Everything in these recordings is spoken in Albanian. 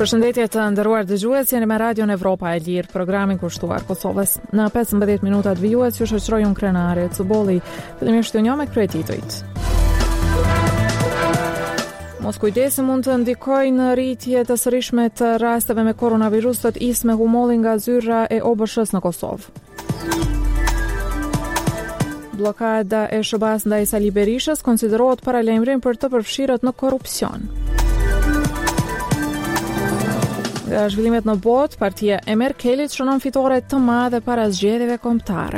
Përshëndetje të nderuar dëgjues, jeni me Radion Evropa e Lirë, programin kushtuar Kosovës. Në 15 minutat vijues ju shoqëroj unë Krenare Cubolli, fillimisht një me kryetitujt. Mos kujdesi mund të ndikojë në rritje të sërishme të rasteve me koronavirus, thot Isme Humolli nga zyra e OBSH-s në Kosovë. Blokada e SBA-s ndaj Sali Berishës konsiderohet paralajmërim për të përfshirët në korrupsion. Nga zhvillimet në botë, partia e Merkelit shënon fitore të madhe para zgjedhjeve kombëtare.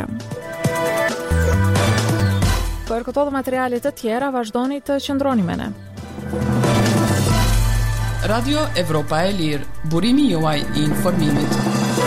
Për këto dhe materialet të tjera, vazhdoni të qëndroni me ne. Radio Evropa e Lirë, burimi juaj I informimit.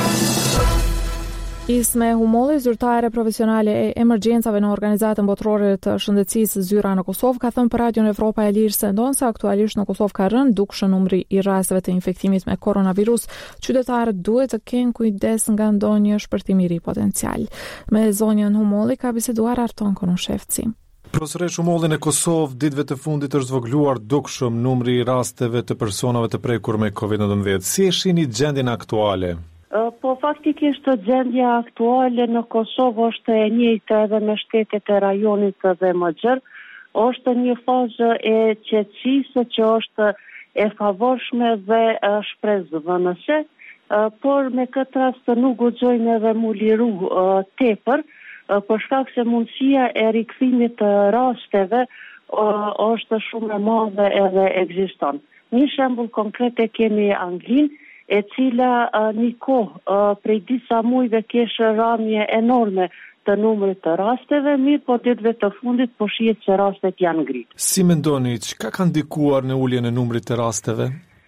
Isme Humolli, zyrtare profesionale e emergjencave në organizatën botërore të shëndetësisë zyra në Kosovë, ka thënë për Radion Evropa e Lirë se ndonë se aktualisht në Kosovë ka rënë dukshëm numri I rasteve të infektimit me koronavirus, qytetarët duhet të kenë kujdes nga ndonjë shpërtimi I ri potencial. Me zonjën Humolli ka biseduar Arton Konushevci. Profesoresh Humolli, në Kosovë ditëve të fundit është zvogëluar dukshëm numri I rasteve të personave të prekur me COVID-19. Si e shihni gjendjen aktuale? Po faktikisht gjendja aktuale në Kosovë është e njëjtë edhe me shtetet e rajonit dhe më gjerë. Është një fazë e qetësisë që është e favorshme dhe shpresëdhënëse, por me këtë rast nuk guxojmë edhe mu liru tepër, për shkak se mundësia e rikthimit të rasteve është shumë e madhe edhe ekziston. Një shembull konkret e kemi Anglinë, e cila një kohë prej disa mujve kishte rënje enorme të numrit të rasteve, mirë po ditëve të fundit po shihet se rastet janë ngritur. Si mendoni, çka ka ndikuar në uljen e numrit të rasteve?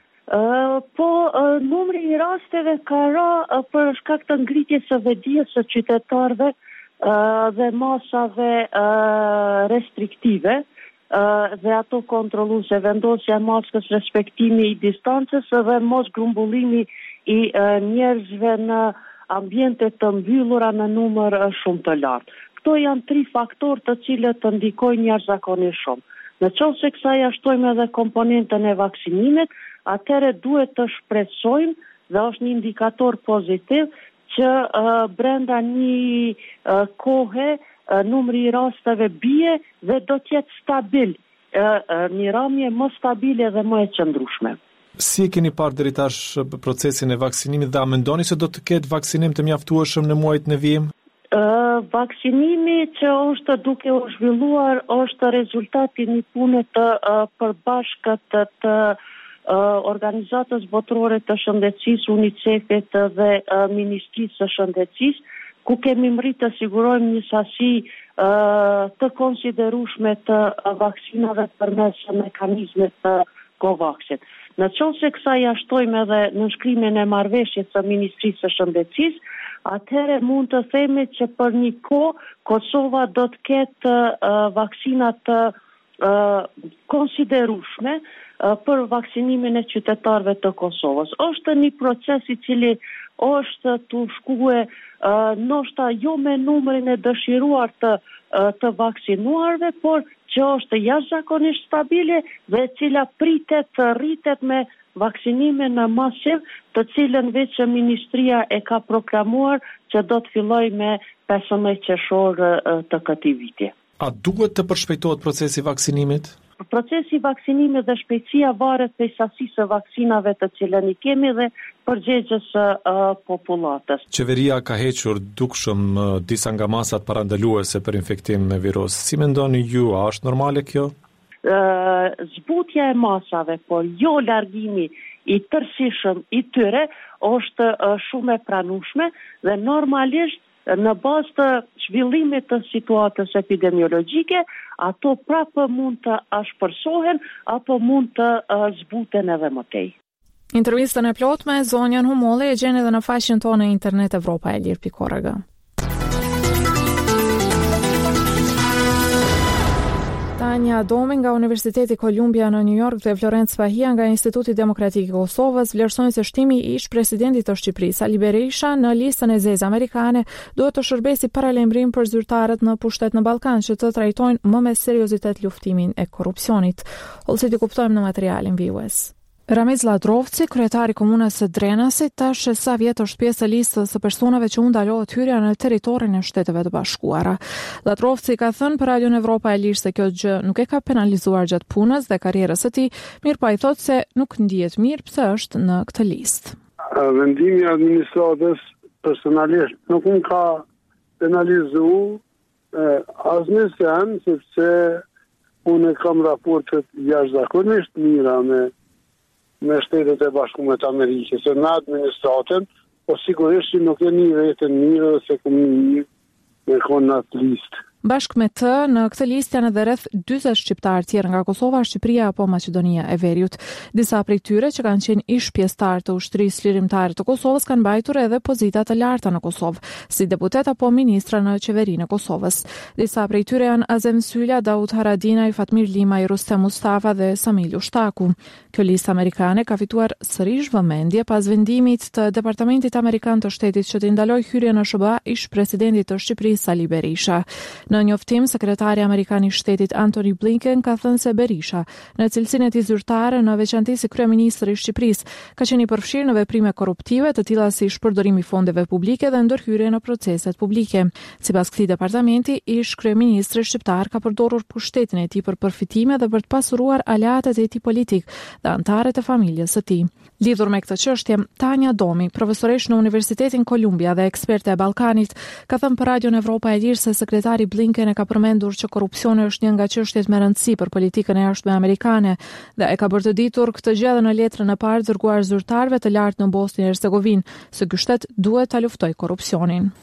Numri I rasteve ka ra për shkak të ngritjes së vetdijes së qytetarëve dhe masave restriktive, dhe ato kontrolluese, vendosja e maskës, respektimi I distancës dhe mos grumbullimi I njerëzve në ambiente të mbyllura në numër shumë të lartë. Këto janë 3 faktorë të cilët të ndikojnë jashtëzakonisht shumë. Në qoftë se kësaj ashtojmë edhe komponentën e vaksinimit, atëherë duhet të shpresojmë dhe është një indikator pozitiv që brenda një kohe numri I rasteve bie dhe do të jetë stabil, një rëmje më stabile dhe më e qëndrueshme. Si e keni parë deri tash procesin e vaksinimit dhe a mendoni se do të ketë vaksinim të mjaftueshëm në muajt në vijim? Vaksinimi që është duke u zhvilluar është rezultati një pune të përbashkët të Organizatës Botërore të Shëndetësisë, UNICEF-it dhe Ministrisë së Shëndetësisë, ku kemi mrit të sigurojmë një sasi të konsiderueshme të vaksinave përmes mekanizmit të COVAX-it. Në qoftë se kësaj ashtojmë edhe nënshkrimin e marrëveshjes së Ministrisë së Shëndetësisë, atëherë mund të themi që për një kohë Kosova do të ketë vaksina të konsiderueshme për vaksinimin e qytetarëve të Kosovës. Është një proces I cili është të shkue ndoshta jo me numrin e dëshiruar të vaksinuarve, por që është jashtëzakonisht stabile dhe e cila pritet të rritet me vaksinime në masiv, të cilën veç Ministria e ka proklamuar që do të fillojë me 15 qershor të këtij viti. A duhet të përshpejtohet procesi I vaksinimit? Procesi I vaksinimit dhe shpejtësia varet prej sasisë së vaksinave të cilën I kemi dhe përgjegjës së popullatës. Qeveria ka hequr dukshëm disa nga masat parandaluese për infektim me virus. Si mendoni ju, a është normale kjo? Zbutja e masave, por jo largimi I tërësishëm I tyre është shumë e pranueshme dhe normalisht në bazë të zhvillimit të situatës epidemiologjike, ato prapë mund të ashpërsohen apo mund të zbuten edhe më tej. Intervistën e plot me zonjën Humolli e gjeni edhe në faqen tonë internet evropaelir.org. Tanja Domi nga Universiteti Columbia në New York dhe Florence Fahia nga Instituti Demokratik I Kosovës vlerësojnë se shtimi I ish-presidentit të Shqipërisë, Sali Berisha, në listën e zezë amerikane duhet të shërbesi paralajmërim për zyrtarët në pushtet në Ballkan që të trajtojnë më me seriozitet luftimin e korrupsionit. Ose ti kuptojmë në materialin vijues. Ramiz Ladrovci, kryetari komunës së Drenasit, tash sa vjet është pjesë e listës së personave që u ndalohet hyrja në territorin e Shteteve të Bashkuara. Ladrovci ka thënë për Radion Evropa e Lirë se kjo gjë nuk e ka penalizuar gjatë punës dhe karrierës së tij, mirë pa i thotë se nuk ndihet mirë pse është në këtë listë. Vendimi i administratës personalisht nuk më ka penalizuar asnjësen, sepse unë kam raportet jashtëzakonisht mira me Shtetet e Bashkuara të Amerikës, se në administratën, po sigurisht që nuk e një vetën mirë dhe se këmë një me konë në atë listë. Bashkë me të, në këtë listë janë edhe rreth 40 shqiptarë tjerë nga Kosova, Shqipëria apo Maqedonia e Veriut. Disa prej tyre që kanë qenë ish pjesëtar të ushtrisë lirimtare të Kosovës kanë mbajtur edhe pozita të larta në Kosovë, si deputet apo ministra në qeverinë e Kosovës. Disa prej tyre janë Azem Sylla, Daud Haradinaj, Fatmir Limaj, Rustem Mustafa dhe Samil Ushtaku. Kjo listë amerikane ka fituar sërish vëmendje pas vendimit të Departamentit Amerikan të Shtetit që të ndaloj hyrjen në SBA ish presidentit të Shqipërisë Sali Berisha. Në njoftim, sekretari amerikan i Shtetit Antony Blinken ka thënë se Berisha, në cilësinë e tij zyrtare, në veçantë si kryeministri i Shqipërisë, ka qenë i përfshirë në veprime korruptive, të tilla si shpërdorimi i fondeve publike dhe ndërhyrje në proceset publike. Sipas këtij departamenti, ish kryeministri shqiptar ka përdorur pushtetin e tij për përfitime dhe për të pasuruar aleatët e tij politik dhe anëtarët e familjes së tij. Lidhur me këtë çështje, Tanja Domi, profesoresh në Universitetin Columbia dhe eksperte e Ballkanit, ka thënë për Radion Evropa e Lirë se sekretari Blinken e ka përmendur që korrupsioni është një nga çështjet me rëndësi për politikën e jashtme amerikane dhe e ka bërë të ditur këtë gjë në letrën e parë dërguar zyrtarëve të lartë në Bosnjë e Hercegovinë, se ky shtet duhet ta luftojë korrupsionin.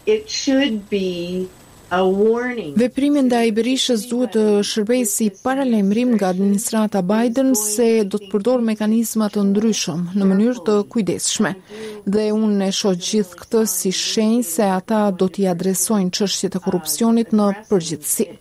Veprimi ndaj Berishës duhet të shërbejë si paralajmërim nga administrata Biden se do të përdor mekanizma të ndryshëm në mënyrë të kujdesshme. Dhe unë e shoh gjithë këtë si shenjë se ata do t'i adresojnë çështjet e korrupsionit në përgjithësi.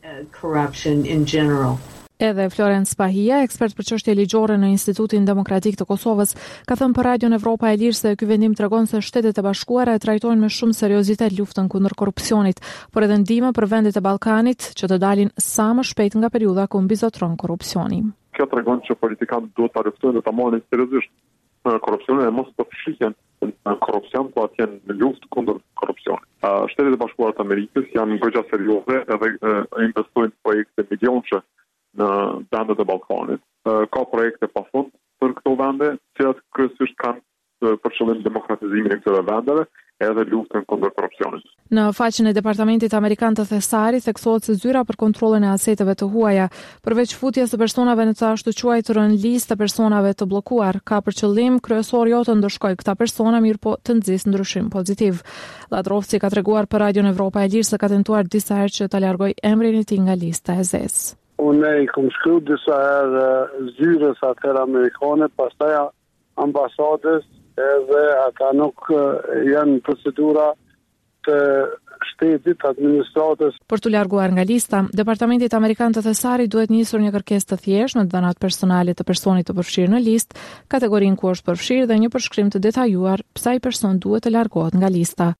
Edhe Florence Pahia, ekspert për çështje ligjore në Institutin Demokratik të Kosovës, ka thënë për Radion Evropa e Lirë se ky vendim tregon se Shtetet e Bashkuara e trajtojnë me shumë seriozitet luftën kundër korrupsionit, por edhe ndihmë për vendet e Ballkanit që të dalin sa më shpejt nga periudha ku mbizotron korrupsioni. Kjo tregon që politikanët duhet ta luftojnë dhe ta marrin seriozisht korrupsionin dhe mos të fshihen në korrupsion, po atje në luftë kundër korrupsionit. Shtetet e Bashkuara të Amerikës janë goxha serioze edhe investojnë projekte milionëshe në vendet e Ballkanit. Ka projekte pafund për këto vende, që kryesisht kanë për qëllim demokratizimin e këtyre vendeve edhe luftën kundër korrupsionit. Në faqen e Departamentit Amerikan të Thesarit theksohet se zyra për kontrollin e aseteve të huaja, përveç futjes së personave në të ashtu quajturën listë të personave të bllokuar, ka për qëllim kryesor jo të ndëshkojë këta persona, mirë po të nxjisë ndryshim pozitiv. Ladrovci ka treguar për Radion Evropa e Lirë se ka tentuar disa herë që ta largojë emrin e tij nga lista e zezë. Unë i kom shkruar disa herë zyrës atëherë amerikane, pastaj ambasadës, edhe ata nuk janë procedura të shtetit, administratës. Për të larguar nga lista, Departamentit Amerikan të Thesarit duhet nisur një kërkesë të thjeshtë në dhënat personale të personit të përfshirë në listë, kategorinë ku është përfshirë dhe një përshkrim të detajuar pse ai person duhet të largohet nga lista.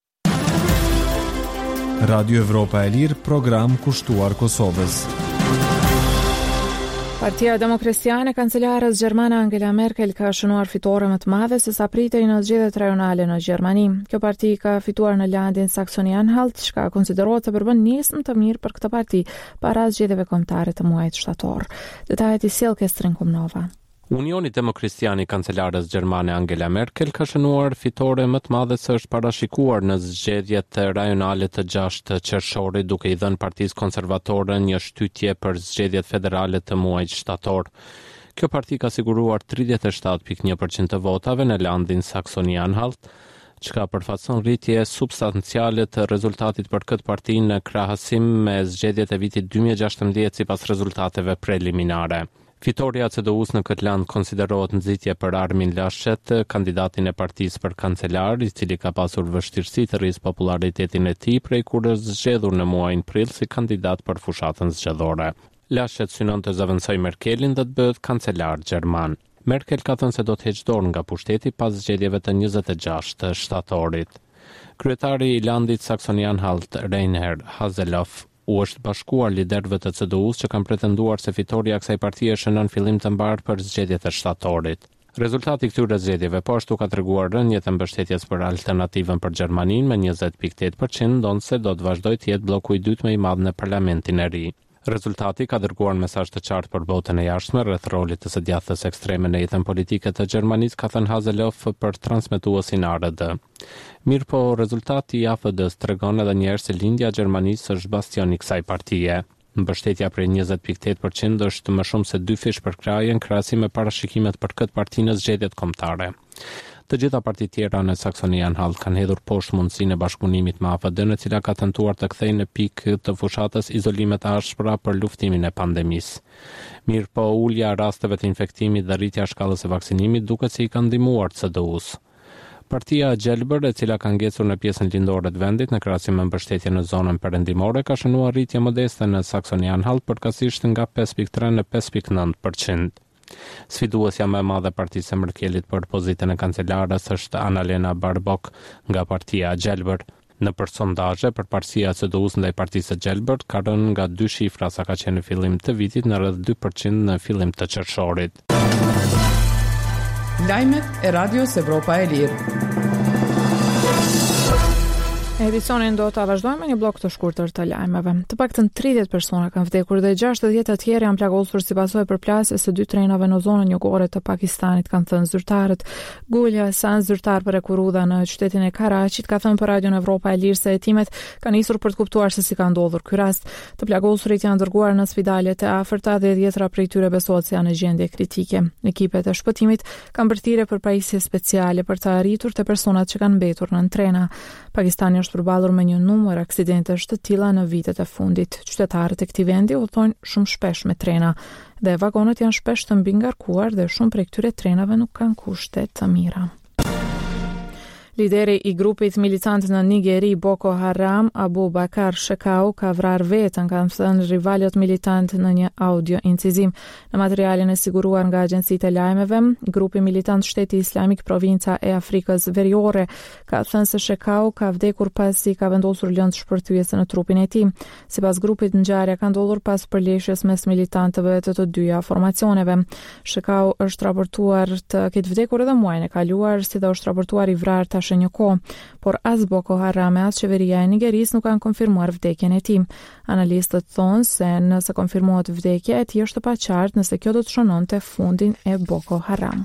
Radio Evropa e Lirë, program kushtuar Kosovës. Partia Demokraciane, kancelarës gjermane Angela Merkel ka shënuar fitore më të madhe se sa pritej në zgjedhjet rajonale në Gjermani. Kjo parti ka fituar në landin Saksoni-Anhalt, që ka konsiderohet se përbën nismë të mirë për këtë parti para zgjedhjeve kombëtare të muajit shtator. Detajet i sjell Kestrin Komnova. Unioni Demokristian i kancelarës gjermane Angela Merkel ka shënuar fitore më të madhe se është parashikuar në zgjedhjet rajonale të 6 qershorit, duke i dhënë Partisë Konservatore një shtytje për zgjedhjet federale të muajit shtator. Kjo parti ka siguruar 37.1% të votave në landin Saksoni-Anhalt, që ka përfaqëson rritje substanciale të rezultatit për këtë parti në krahasim me zgjedhjet e vitit 2016 sipas rezultateve preliminare. Fitoria CDU-s në këtë land konsiderohet nxitje për Armin Laschet, kandidatin e partisë për kancelar, i cili ka pasur vështirësi të rrisë popularitetin e tij prej kur është zgjedhur në muajin prill si kandidat për fushatën zgjedhore. Laschet synon të zëvendësojë Merkelin dhe të bëhet kancelar gjerman. Merkel ka thënë se do të heqë dorë nga pushteti pas zgjedhjeve të 26 shtatorit. Kryetari i landit Saksoni-Anhalt, Reinhard Haseloff, u është bashkuar liderëve të CDU-s që kanë pretenduar se fitoria e kësaj partie shënon fillim të mbar për zgjedhjet e shtatorit. Rezultati i këtyre zgjedhjeve po ashtu ka treguar rënje të mbështetjes për alternativën për Gjermaninë me 20.8%, ndonse do të vazhdojë të jetë bloku i dytë më i madh në parlamentin e ri. Rezultati ka dërguar mesazh të qartë për botën e jashtme rreth rolit të së djathtas ekstreme në jetën politike të Gjermanisë, ka thënë Haseloff për transmetuesin ARD. Mirë po, rezultati i AFD-s tregon edhe një herë se lindja e Gjermanisë është bastion i kësaj partie. Mbështetja prej 20.8% është më shumë se 2 fish për kraje në krahasim me parashikimet për këtë parti në zgjedhjet kombëtare. Të gjitha partitë tjera në Saksoni-Anhalt kanë hedhur poshtë mundësinë e bashkëpunimit me AFD-n, e cila ka tentuar të kthejë në pikë të fushatës izolimet e ashpra për luftimin e pandemisë. Mirë po, ulja e rasteve të infektimit dhe rritja e shkallës së vaksinimit duket se i kanë ndihmuar CDU-s. Partia Gjelbër, e cila ka ngjecur në pjesën lindore të vendit në krahasim me mbështetje në zonën perëndimore, ka shënuar rritje modeste në Saksoni-Anhalt përkatësisht nga 5.3 në 5.9%. Sfiduesja më e madhe e partisë së Merkelit për pozitën e kancelares është Annalena Baerbock nga partia Gjelbër. Nëpër sondazhe, përparësia e CDU-s ndaj partisë së Gjelbër ka rënë nga 2 shifra sa ka qenë në fillim të vitit në rreth 2% në fillim të qershorit. Lajmet e Radios Evropa e Lirë. Edicionin do ta vazhdojmë me një blok të shkurtër të lajmeve. Të paktën 30 persona kanë vdekur dhe 60 të tjerë janë plagosur si pasojë e përplasjes së 2 trenave në zonën jugore të Pakistanit, kanë thënë zyrtarët. Gulja San, zyrtar për Ekurudha në qytetin e Karachit, ka thënë për Radion Evropa e Lirë se hetimet kanë nisur për të kuptuar se si ka ndodhur ky rast. Të plagosurit janë dërguar në spitalet e afërta dhe 10 prej tyre besohet se janë në gjendje kritike. Ekipet e shpëtimit kanë bërthirrje për pajisje speciale për të arritur te personat që kanë mbetur nën trena. Pakistani është përballur me një numër aksidentesh të tilla në vitet e fundit. Qytetarët e këtij vendi udhtojnë shumë shpesh me trena dhe vagonët janë shpesh të mbingarkuar dhe shumë prej këtyre trenave nuk kanë kushte të mira. Lideri i grupit militant në Nigeri, Boko Haram, Abu Bakar Shekau, ka vrarë vetën, kanë thënë rivalët militant në një audio incizim. Në materialin e siguruar nga agjencitë e lajmeve, grupi militant Shteti Islamik provinca e Afrikës Veriore ka thënë se Shekau ka vdekur pasi ka vendosur lëndë shpërthyese në trupin e tij. Sipas grupit, ngjarja ka ndodhur pas përleshjes mes militantëve të dyja formacioneve. Shekau është raportuar të ketë vdekur edhe muajin e kaluar, si dhe është raportuar i vrarë tash një kohë, por as Boko Haram e as qeveria e Nigerisë nuk kanë konfirmuar vdekjen e tij. Analistët thonë se nëse konfirmohet vdekja e tij është e paqartë nëse kjo do të shënonte fundin e Boko Haram.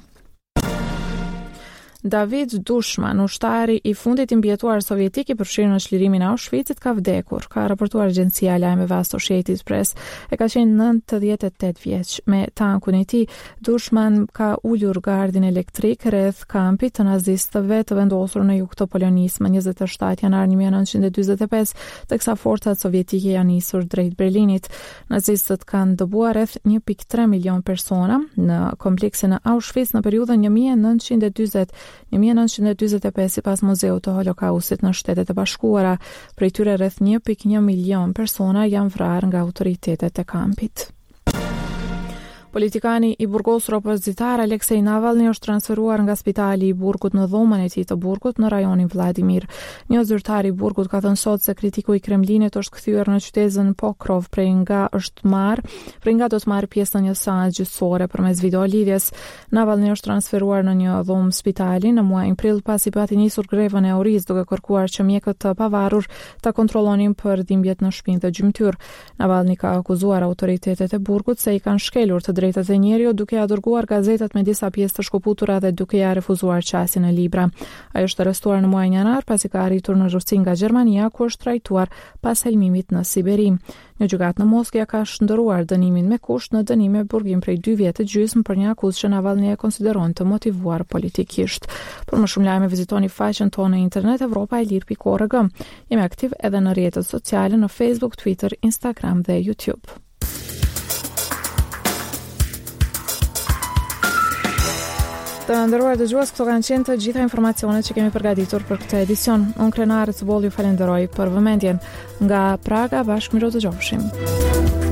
David Dushman, ushtari i fundit i mbijetuar sovjetik i përfshirë në çlirimin e Auschwitzit, ka vdekur, ka raportuar agjencia e lajmeve Associated Press. E ka qenë 98 vjeç. Me tankun e tij, Dushman ka ulur gardin elektrik rreth kampit të nazistëve të vendosur në jug të Polonisë më 27 janar 1945, teksa forcat sovjetike janë nisur drejt Berlinit. Nazistët kanë dëbuar rreth 1.3 milion persona në kompleksin e Auschwitz në periudhën 1945 sipas Muzeut të Holokaustit në Shtetet e Bashkuara. Prej tyre rreth 1.1 milion persona janë vrarë nga autoritetet e kampit. Politikani i burgosur opozitar Aleksej Navalny është transferuar nga spitali i Burgut në dhomën e tij të Burgut në rajonin Vladimir. Një zyrtar i Burgut ka thënë sot se kritiku i Kremlinit është kthyer në qytetin Pokrov, prej nga do të marrë pjesë në një seancë gjyqësore përmes videolidhjes. Navalny është transferuar në një dhomë spitali në muajin prill pasi pati nisur grevën e orizë, duke kërkuar që mjekët të pavarur ta kontrollonin për dhimbjet në shtëpinë dhe gjymtyr. Navalny ka akuzuar autoritetet e Burgut se i kanë shkelur të drejtat e njeriut duke ia dërguar gazetat me disa pjesë të shkëputura dhe duke ia refuzuar qasjen e libra. Ai është arrestuar në muajin janar pasi ka arritur në Rusi nga Gjermania, ku është trajtuar pas helmimit në Siberi. Një gjykatë në Moskë ka shndëruar dënimin me kusht në dënim me burgim prej 2 vjetë gjysmë për një akuzë që Navalny e konsideron të motivuar politikisht. Për më shumë lajme vizitoni faqen tonë në internet evropaelir.org. Jemi aktiv edhe në rrjetet sociale në Facebook, Twitter, Instagram dhe YouTube. Të nderuar dëgjues, këto kanë qenë të gjitha informacionet që kemi përgatitur për këtë edicion. Unë Krenare Cëbolli ju falenderoj për vëmendjen. Nga Praga, bashkë miro të dëgjofshim.